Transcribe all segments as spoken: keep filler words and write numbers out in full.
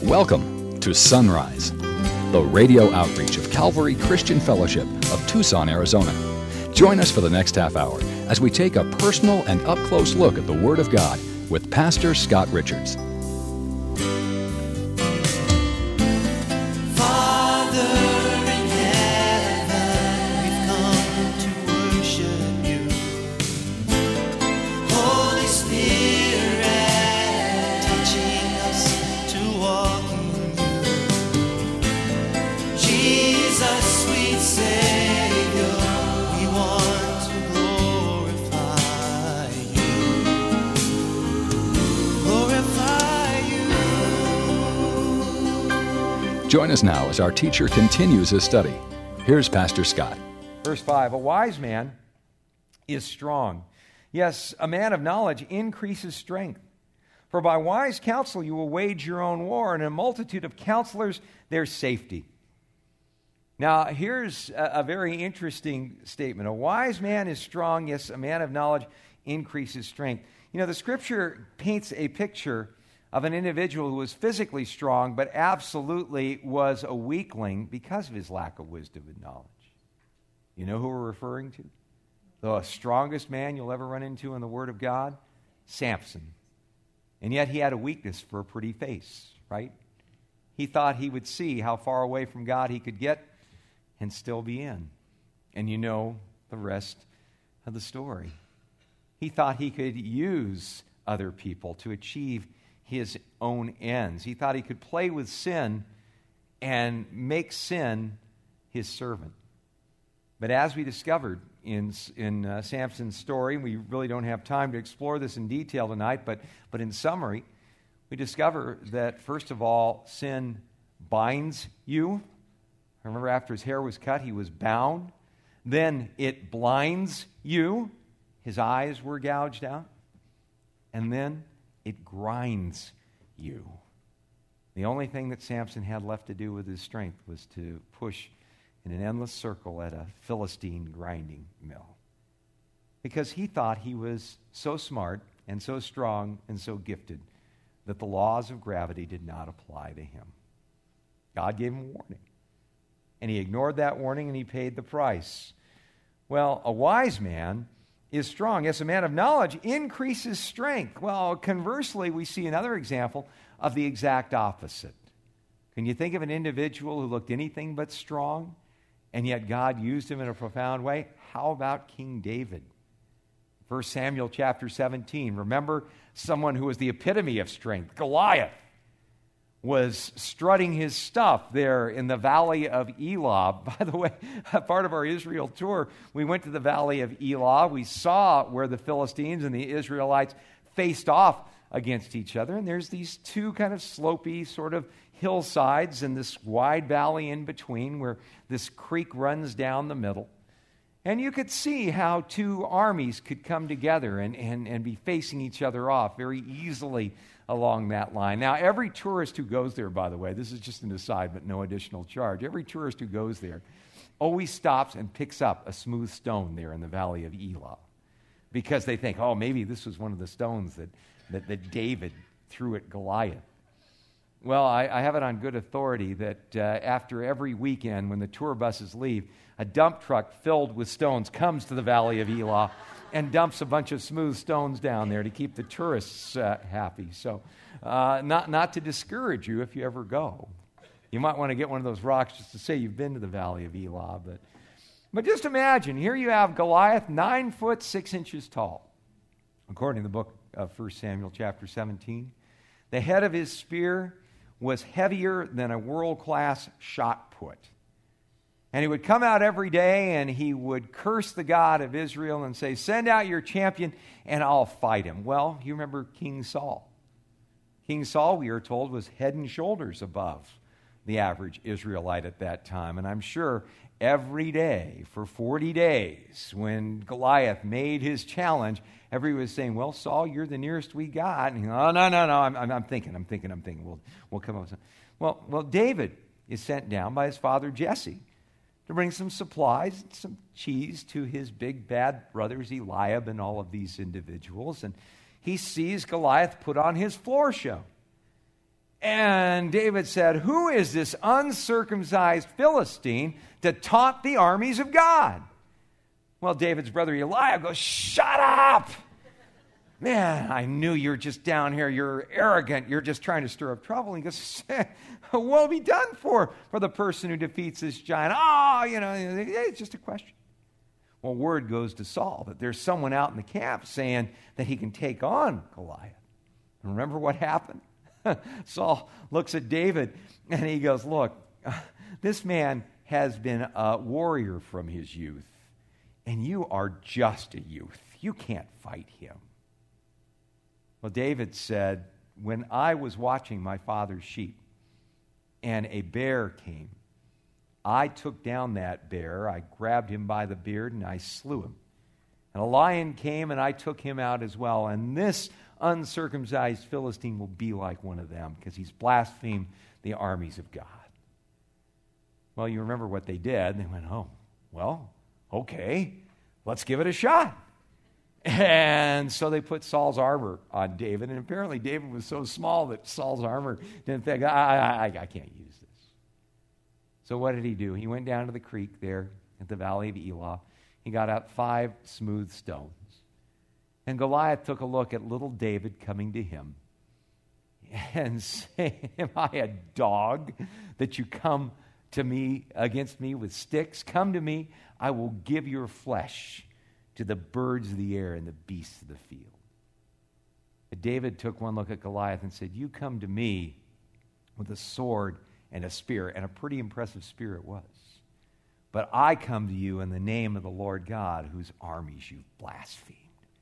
Welcome to Sunrise, the radio outreach of Calvary Christian Fellowship of Tucson, Arizona. Join us for the next half hour as we take a personal and up-close look at the Word of God with Pastor Scott Richards. Join us now as our teacher continues his study. Here's Pastor Scott. Verse five, a wise man is strong. Yes, a man of knowledge increases strength. For by wise counsel you will wage your own war, and in a multitude of counselors there's safety. Now, here's a, a very interesting statement. A wise man is strong. Yes, a man of knowledge increases strength. You know, the Scripture paints a picture of an individual who was physically strong, but absolutely was a weakling because of his lack of wisdom and knowledge. You know who we're referring to? The strongest man you'll ever run into in the Word of God? Samson. And yet he had a weakness for a pretty face, right? He thought he would see how far away from God he could get and still be in. And you know the rest of the story. He thought he could use other people to achieve his own ends. He thought he could play with sin and make sin his servant. But as we discovered in, in uh, Samson's story, we really don't have time to explore this in detail tonight, but, but in summary, we discover that, first of all, sin binds you. Remember, after his hair was cut, he was bound. Then it blinds you. His eyes were gouged out. And then it grinds you. The only thing that Samson had left to do with his strength was to push in an endless circle at a Philistine grinding mill. Because he thought he was so smart and so strong and so gifted that the laws of gravity did not apply to him. God gave him a warning. And he ignored that warning and he paid the price. Well, a wise man is strong. Yes, a man of knowledge increases strength. Well, conversely, we see another example of the exact opposite. Can you think of an individual who looked anything but strong, and yet God used him in a profound way? How about King David? First Samuel chapter seventeen. Remember someone who was the epitome of strength. Goliath was strutting his stuff there in the valley of Elah. By the way, part of our Israel tour, we went to the valley of Elah. We saw where the Philistines and the Israelites faced off against each other. And there's these two kind of slopey sort of hillsides and this wide valley in between where this creek runs down the middle. And you could see how two armies could come together and, and, and be facing each other off very easily along that line. Now, every tourist who goes there, by the way, this is just an aside, but no additional charge. Every tourist who goes there always stops and picks up a smooth stone there in the valley of Elah because they think, oh, maybe this was one of the stones that, that, that David threw at Goliath. Well, I, I have it on good authority that uh, after every weekend when the tour buses leave, a dump truck filled with stones comes to the valley of Elah and dumps a bunch of smooth stones down there to keep the tourists uh, happy. So uh, not, not to discourage you if you ever go. You might want to get one of those rocks just to say you've been to the valley of Elah. But, but just imagine, here you have Goliath, nine foot six inches tall. According to the book of First Samuel chapter seventeen, the head of his spear was heavier than a world-class shot put. And he would come out every day and he would curse the God of Israel and say, send out your champion and I'll fight him. Well, you remember King Saul. King Saul, we are told, was head and shoulders above the average Israelite at that time. And I'm sure every day for forty days when Goliath made his challenge, everyone was saying, well, Saul, you're the nearest we got. And he, oh, no, no, no, I'm, I'm, I'm thinking, I'm thinking, I'm thinking. We'll, we'll come up with something. Well, well, David is sent down by his father Jesse to bring some supplies, some cheese to his big bad brothers Eliab and all of these individuals. And he sees Goliath put on his floor show. And David said, who is this uncircumcised Philistine to taunt the armies of God? Well, David's brother Eliab goes, shut up! Man, I knew you were just down here. You're arrogant. You're just trying to stir up trouble. And he goes, what will be done for, for the person who defeats this giant? Oh, you know, it's just a question. Well, word goes to Saul that there's someone out in the camp saying that he can take on Goliath. And remember what happened? Saul looks at David and he goes, look, this man has been a warrior from his youth, and you are just a youth. You can't fight him. Well, David said, when I was watching my father's sheep and a bear came, I took down that bear, I grabbed him by the beard, and I slew him. And a lion came, and I took him out as well. And this uncircumcised Philistine will be like one of them, because he's blasphemed the armies of God. Well, you remember what they did. They went, oh, well, okay, let's give it a shot. And so they put Saul's armor on David, and apparently David was so small that Saul's armor didn't think, I, I, I can't use this. So what did he do? He went down to the creek there at the valley of Elah. He got out five smooth stones. And Goliath took a look at little David coming to him and saying, am I a dog that you come to me against me with sticks? Come to me, I will give your flesh to the birds of the air and the beasts of the field. But David took one look at Goliath and said, you come to me with a sword and a spear, and a pretty impressive spear it was. But I come to you in the name of the Lord God, whose armies you've blasphemed.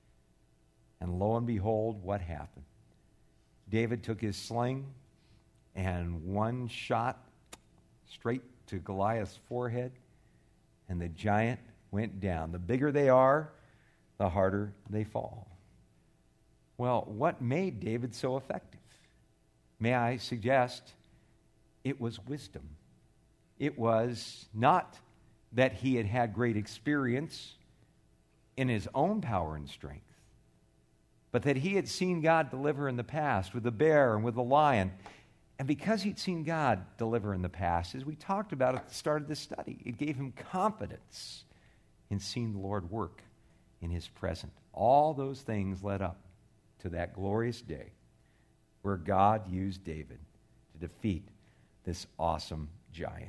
And lo and behold, what happened? David took his sling and one shot straight to Goliath's forehead, and the giant went down. The bigger they are, the harder they fall. Well, what made David so effective? May I suggest it was wisdom. It was not that he had had great experience in his own power and strength, but that he had seen God deliver in the past with the bear and with the lion. And because he'd seen God deliver in the past, as we talked about at the start of this study, it gave him confidence in seeing the Lord work in his present. All those things led up to that glorious day where God used David to defeat this awesome giant.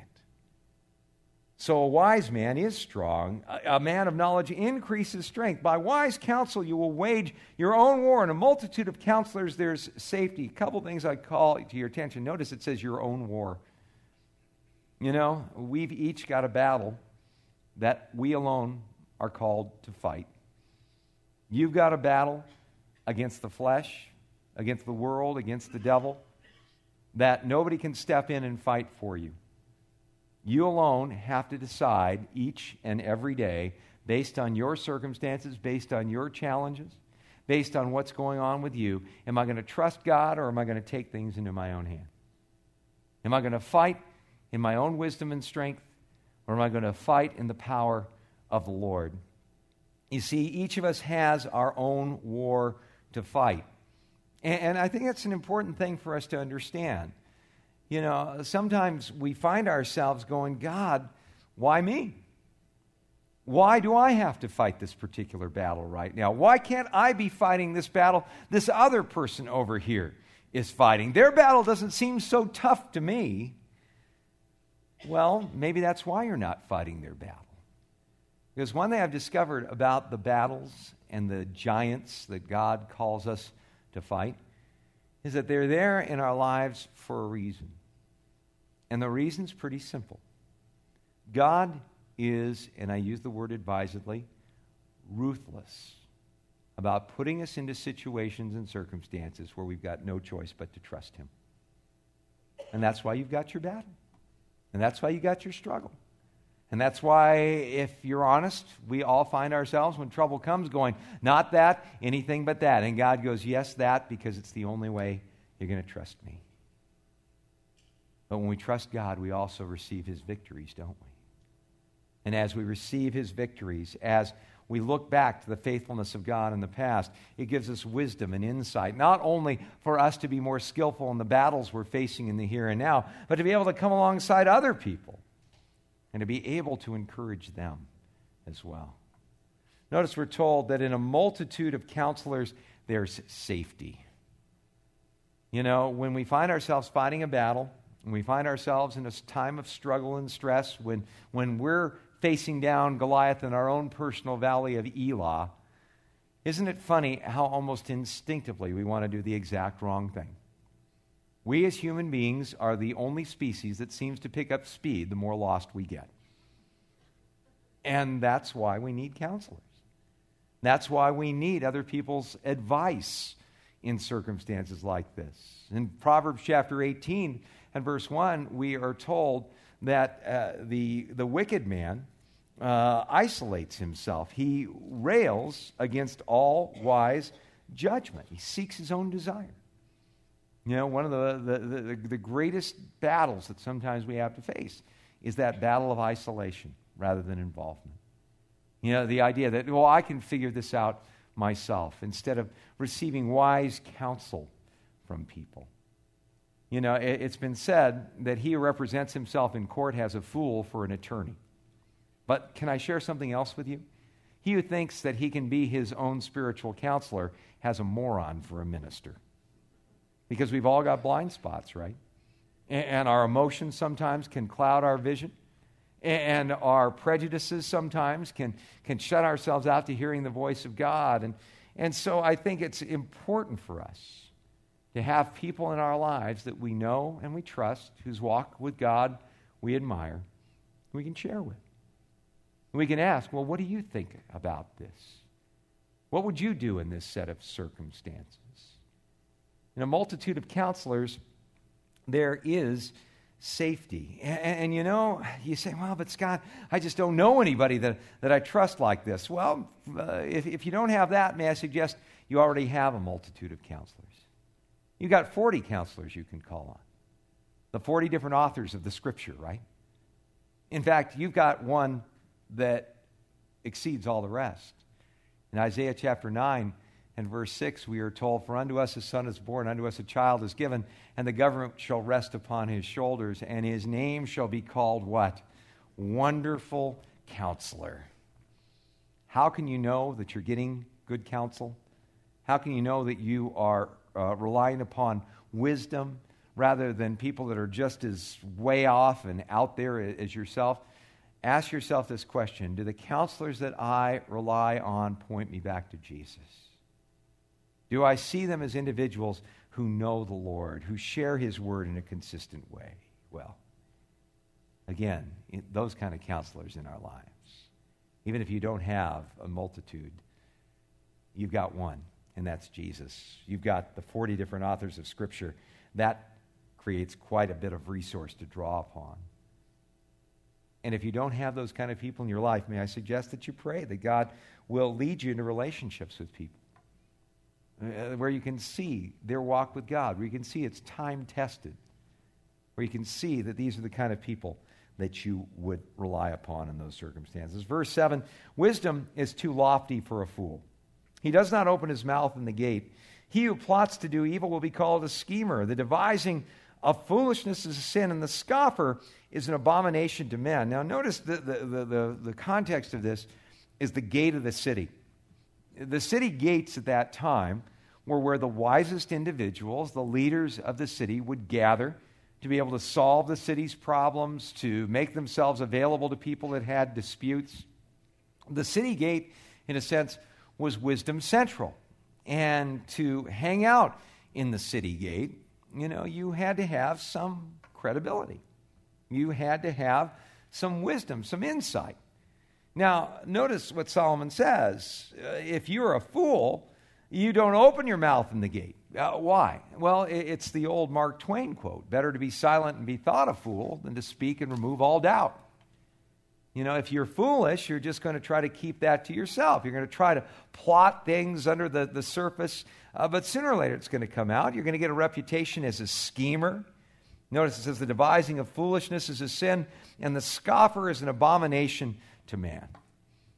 So a wise man is strong. A man of knowledge increases strength. By wise counsel you will wage your own war. In a multitude of counselors there's safety. A couple things I call to your attention. Notice it says your own war. You know, we've each got a battle that we alone are called to fight. You've got a battle against the flesh, against the world, against the devil, that nobody can step in and fight for you. You alone have to decide each and every day, based on your circumstances, based on your challenges, based on what's going on with you, am I going to trust God or am I going to take things into my own hand? Am I going to fight in my own wisdom and strength, or am I going to fight in the power of the Lord? You see, each of us has our own war to fight. And, and I think that's an important thing for us to understand. You know, sometimes we find ourselves going, God, why me? Why do I have to fight this particular battle right now? Why can't I be fighting this battle this other person over here is fighting? Their battle doesn't seem so tough to me. Well, maybe that's why you're not fighting their battle. Because one thing I've discovered about the battles and the giants that God calls us to fight is that they're there in our lives for a reason. And the reason's pretty simple. God is, and I use the word advisedly, ruthless about putting us into situations and circumstances where we've got no choice but to trust Him. And that's why you've got your battle. And that's why you got your struggle. And that's why, if you're honest, we all find ourselves when trouble comes going, not that, anything but that. And God goes, yes, that, because it's the only way you're going to trust me. But when we trust God, we also receive His victories, don't we? And as we receive His victories, as we look back to the faithfulness of God in the past, it gives us wisdom and insight, not only for us to be more skillful in the battles we're facing in the here and now, but to be able to come alongside other people and to be able to encourage them as well. Notice we're told that in a multitude of counselors, there's safety. You know, when we find ourselves fighting a battle, when we find ourselves in a time of struggle and stress, when, when we're facing down Goliath in our own personal valley of Elah, isn't it funny how almost instinctively we want to do the exact wrong thing? We as human beings are the only species that seems to pick up speed the more lost we get. And that's why we need counselors. That's why we need other people's advice in circumstances like this. In Proverbs chapter eighteen and verse one, we are told that uh, the, the wicked man uh, isolates himself. He rails against all wise judgment. He seeks his own desire. You know, one of the, the, the, the greatest battles that sometimes we have to face is that battle of isolation rather than involvement. You know, the idea that, well, I can figure this out myself instead of receiving wise counsel from people. You know, it, it's been said that he who represents himself in court has a fool for an attorney. But can I share something else with you? He who thinks that he can be his own spiritual counselor has a moron for a minister. Because we've all got blind spots, right? And, and our emotions sometimes can cloud our vision. And our prejudices sometimes can, can shut ourselves out to hearing the voice of God. And, and so I think it's important for us to have people in our lives that we know and we trust, whose walk with God we admire, we can share with. We can ask, well, what do you think about this? What would you do in this set of circumstances? In a multitude of counselors, there is safety. And, and you know, you say, well, but Scott, I just don't know anybody that, that I trust like this. Well, uh, if, if you don't have that, may I suggest you already have a multitude of counselors. You've got forty counselors you can call on. The forty different authors of the Scripture, right? In fact, you've got one that exceeds all the rest. In Isaiah chapter nine and verse six, we are told, "For unto us a son is born, unto us a child is given, and the government shall rest upon his shoulders, and his name shall be called" what? Wonderful Counselor. How can you know that you're getting good counsel? How can you know that you are uh, relying upon wisdom rather than people that are just as way off and out there as yourself? Ask yourself this question: do the counselors that I rely on point me back to Jesus? Do I see them as individuals who know the Lord, who share His Word in a consistent way? Well, again, those kind of counselors in our lives. Even if you don't have a multitude, you've got one, and that's Jesus. You've got the forty different authors of Scripture. That creates quite a bit of resource to draw upon. And if you don't have those kind of people in your life, may I suggest that you pray that God will lead you into relationships with people uh, where you can see their walk with God, where you can see it's time-tested, where you can see that these are the kind of people that you would rely upon in those circumstances. Verse seven, wisdom is too lofty for a fool. He does not open his mouth in the gate. He who plots to do evil will be called a schemer. The devising of foolishness is a sin, and the scoffer is an abomination to men. Now notice the, the, the, the, the context of this is the gate of the city. The city gates at that time were where the wisest individuals, the leaders of the city, would gather to be able to solve the city's problems, to make themselves available to people that had disputes. The city gate, in a sense, was wisdom central. And to hang out in the city gate, you know, you had to have some credibility. You had to have some wisdom, some insight. Now, notice what Solomon says. Uh, if you're a fool, you don't open your mouth in the gate. Uh, why? Well, it, it's the old Mark Twain quote, "Better to be silent and be thought a fool than to speak and remove all doubt." You know, if you're foolish, you're just going to try to keep that to yourself. You're going to try to plot things under the, the surface, uh, but sooner or later it's going to come out. You're going to get a reputation as a schemer. Notice it says the devising of foolishness is a sin, and the scoffer is an abomination to man.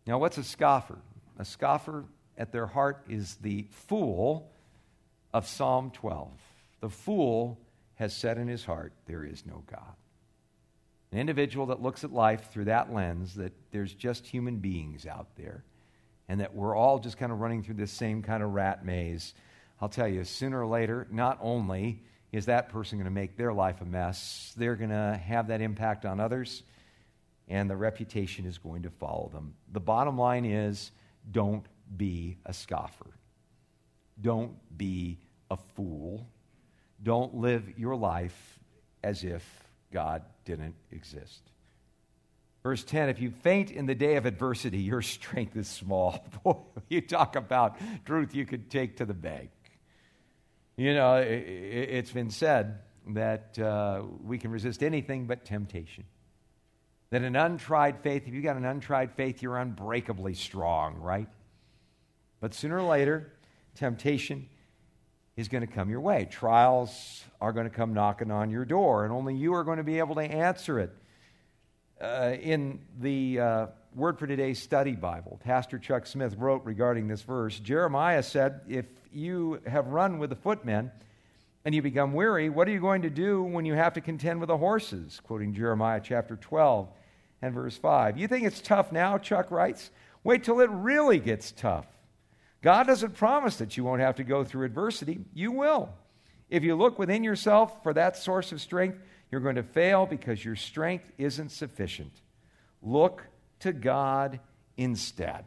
Now, what's a scoffer? A scoffer at their heart is the fool of Psalm twelve. The fool has said in his heart, there is no God. An individual that looks at life through that lens, that there's just human beings out there, and that we're all just kind of running through this same kind of rat maze. I'll tell you, sooner or later, not only is that person going to make their life a mess, they're going to have that impact on others, and the reputation is going to follow them. The bottom line is, don't be a scoffer. Don't be a fool. Don't live your life as if God didn't exist. Verse ten, if you faint in the day of adversity, your strength is small. Boy, you talk about truth you could take to the bank. You know, it, it's been said that uh, we can resist anything but temptation. That an untried faith, if you've got an untried faith, you're unbreakably strong, right? But sooner or later, temptation is going to come your way. Trials are going to come knocking on your door, and only you are going to be able to answer it. Uh, in the uh, Word for Today's Study Bible, Pastor Chuck Smith wrote regarding this verse, Jeremiah said, if you have run with the footmen and you become weary, what are you going to do when you have to contend with the horses? Quoting Jeremiah chapter twelve and verse five. You think it's tough now, Chuck writes? Wait till it really gets tough. God doesn't promise that you won't have to go through adversity. You will. If you look within yourself for that source of strength, you're going to fail because your strength isn't sufficient. Look to God instead.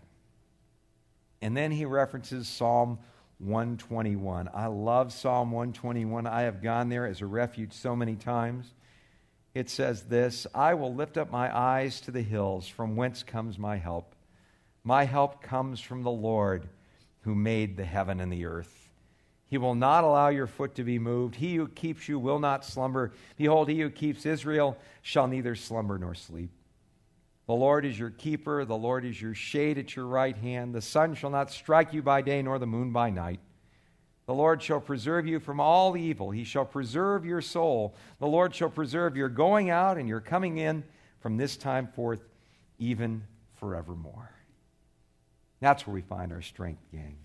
And then he references Psalm one twenty-one. I love Psalm one twenty-one. I have gone there as a refuge so many times. It says this, I will lift up my eyes to the hills, from whence comes my help. My help comes from the Lord, who made the heaven and the earth. He will not allow your foot to be moved. He who keeps you will not slumber. Behold, he who keeps Israel shall neither slumber nor sleep. The Lord is your keeper. The Lord is your shade at your right hand. The sun shall not strike you by day, nor the moon by night. The Lord shall preserve you from all evil. He shall preserve your soul. The Lord shall preserve your going out and your coming in from this time forth, even forevermore. That's where we find our strength, gang.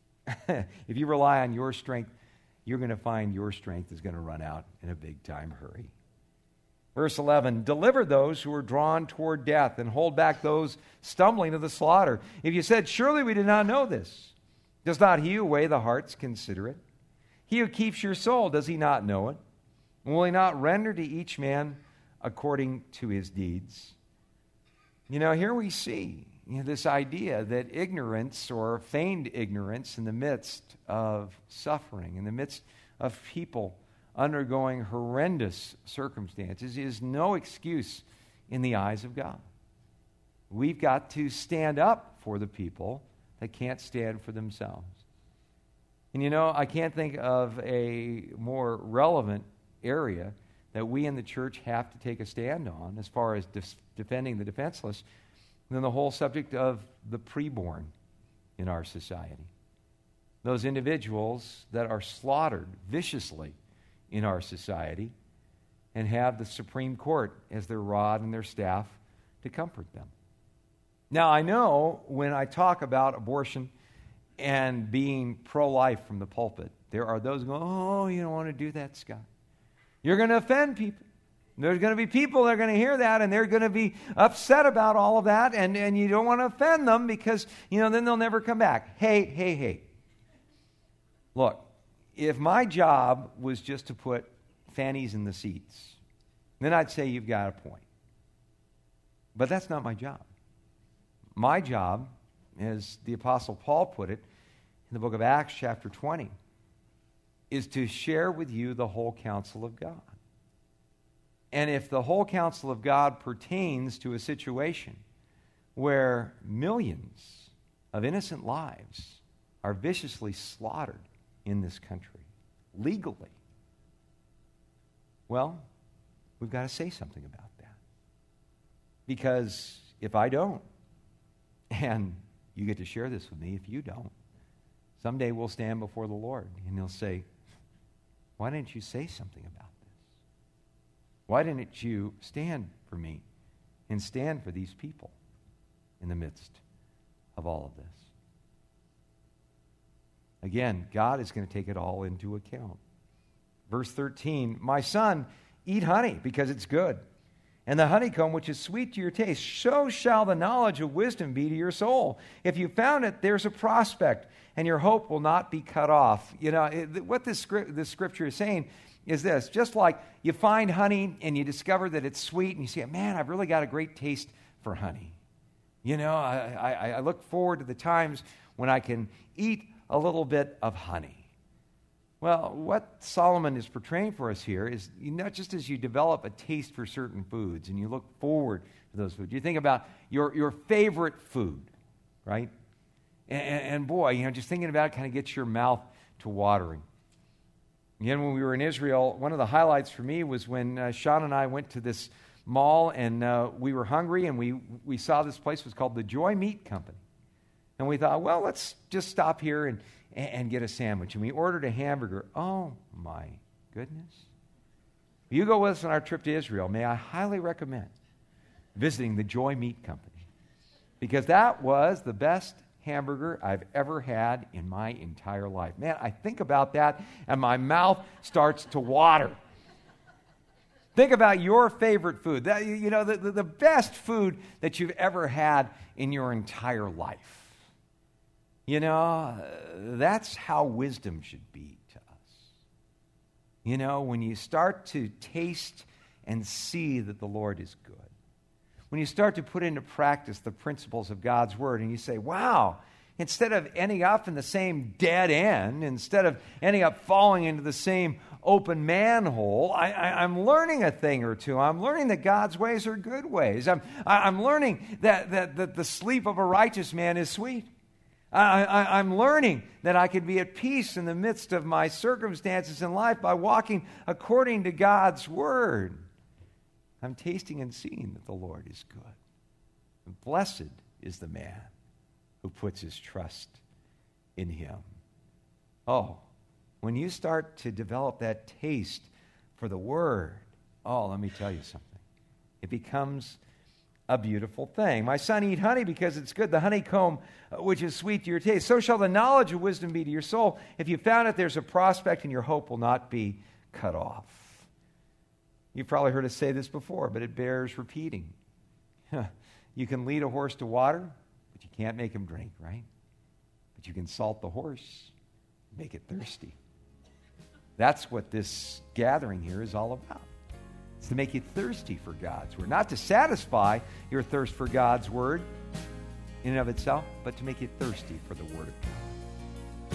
If you rely on your strength, you're going to find your strength is going to run out in a big-time hurry. Verse eleven, deliver those who are drawn toward death and hold back those stumbling to the slaughter. If you said, surely we did not know this, does not he who weigh the hearts consider it? He who keeps your soul, does he not know it? Will he not render to each man according to his deeds? You know, here we see you know, this idea that ignorance or feigned ignorance in the midst of suffering, in the midst of people undergoing horrendous circumstances, is no excuse in the eyes of God. We've got to stand up for the people that can't stand for themselves. And you know, I can't think of a more relevant area that we in the church have to take a stand on as far as dis- defending the defenseless than the whole subject of the preborn in our society. Those individuals that are slaughtered viciously in our society and have the Supreme Court as their rod and their staff to comfort them. Now, I know when I talk about abortion and being pro-life from the pulpit, there are those going, oh, you don't want to do that, Scott. You're going to offend people. There's going to be people that are going to hear that, and they're going to be upset about all of that, and, and you don't want to offend them because, you know, then they'll never come back. Hey, hey, hey. Look, if my job was just to put fannies in the seats, then I'd say you've got a point. But that's not my job. My job, as the Apostle Paul put it in the book of Acts chapter twenty, is to share with you the whole counsel of God. And if the whole counsel of God pertains to a situation where millions of innocent lives are viciously slaughtered in this country, legally, well, we've got to say something about that. Because if I don't, and you get to share this with me if you don't, someday we'll stand before the Lord and he'll say, why didn't you say something about this? Why didn't you stand for me and stand for these people in the midst of all of this? Again, God is going to take it all into account. Verse thirteen, my son, eat honey because it's good, and the honeycomb which is sweet to your taste. So shall the knowledge of wisdom be to your soul. If you found it, there's a prospect, and your hope will not be cut off. You know, it, what this, script, this scripture is saying is this. Just like you find honey and you discover that it's sweet, and you say, man, I've really got a great taste for honey. You know, I, I, I look forward to the times when I can eat a little bit of honey. Well, what Solomon is portraying for us here is not just as you develop a taste for certain foods and you look forward to those foods. You think about your, your favorite food, right? And, and boy, you know, just thinking about it kind of gets your mouth to watering. Again, when we were in Israel, one of the highlights for me was when uh, Sean and I went to this mall and uh, we were hungry and we, we saw this place was called the Joy Meat Company. And we thought, well, let's just stop here and, and get a sandwich. And we ordered a hamburger. Oh, my goodness. If you go with us on our trip to Israel, may I highly recommend visiting the Joy Meat Company, because that was the best hamburger I've ever had in my entire life. Man, I think about that and my mouth starts to water. Think about your favorite food. That, you know, the, the, the best food that you've ever had in your entire life. You know, that's how wisdom should be to us. You know, when you start to taste and see that the Lord is good, when you start to put into practice the principles of God's Word, and you say, wow, instead of ending up in the same dead end, instead of ending up falling into the same open manhole, I, I, I'm learning a thing or two. I'm learning that God's ways are good ways. I'm, I, I'm learning that, that, that the sleep of a righteous man is sweet. I, I, I'm learning that I can be at peace in the midst of my circumstances in life by walking according to God's Word. I'm tasting and seeing that the Lord is good. And blessed is the man who puts his trust in Him. Oh, when you start to develop that taste for the Word, oh, let me tell you something. It becomes a beautiful thing. My son, eat honey because it's good, the honeycomb which is sweet to your taste. So shall the knowledge of wisdom be to your soul. If you found it, there's a prospect, and your hope will not be cut off. You've probably heard us say this before, but it bears repeating. You can lead a horse to water, but you can't make him drink, right? But you can salt the horse, make it thirsty. That's what this gathering here is all about. It's to make you thirsty for God's Word. Not to satisfy your thirst for God's Word in and of itself, but to make you thirsty for the Word of God.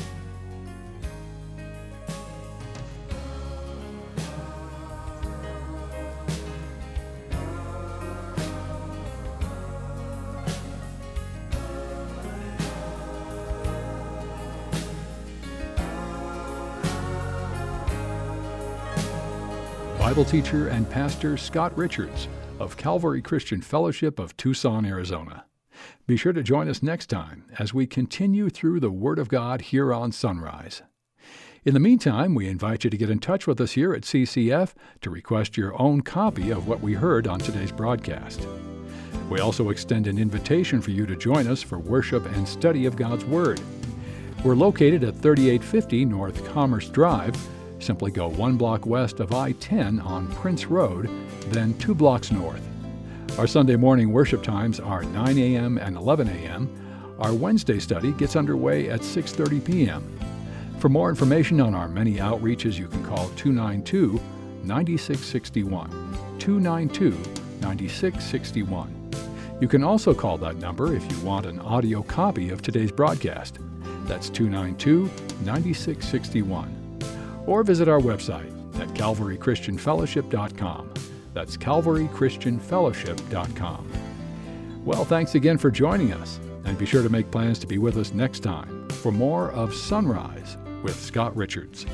Bible teacher and pastor Scott Richards of Calvary Christian Fellowship of Tucson, Arizona. Be sure to join us next time as we continue through the Word of God here on Sunrise. In the meantime, we invite you to get in touch with us here at C C F to request your own copy of what we heard on today's broadcast. We also extend an invitation for you to join us for worship and study of God's Word. We're located at thirty-eight fifty North Commerce Drive. Simply go one block west of I ten on Prince Road, then two blocks north. Our Sunday morning worship times are nine a.m. and eleven a.m. Our Wednesday study gets underway at six thirty p.m. For more information on our many outreaches, you can call two nine two, nine six six one, two nine two, nine six six one. You can also call that number if you want an audio copy of today's broadcast. That's two nine two, nine six six one. Or visit our website at calvary christian fellowship dot com. That's calvary christian fellowship dot com. Well, thanks again for joining us, and be sure to make plans to be with us next time for more of Sunrise with Scott Richards.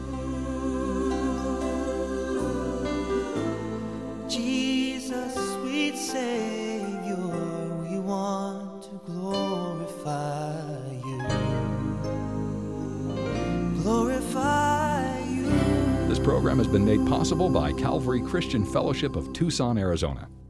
Jesus, sweet Savior, we want to glorify you. Glorify This program has been made possible by Calvary Christian Fellowship of Tucson, Arizona.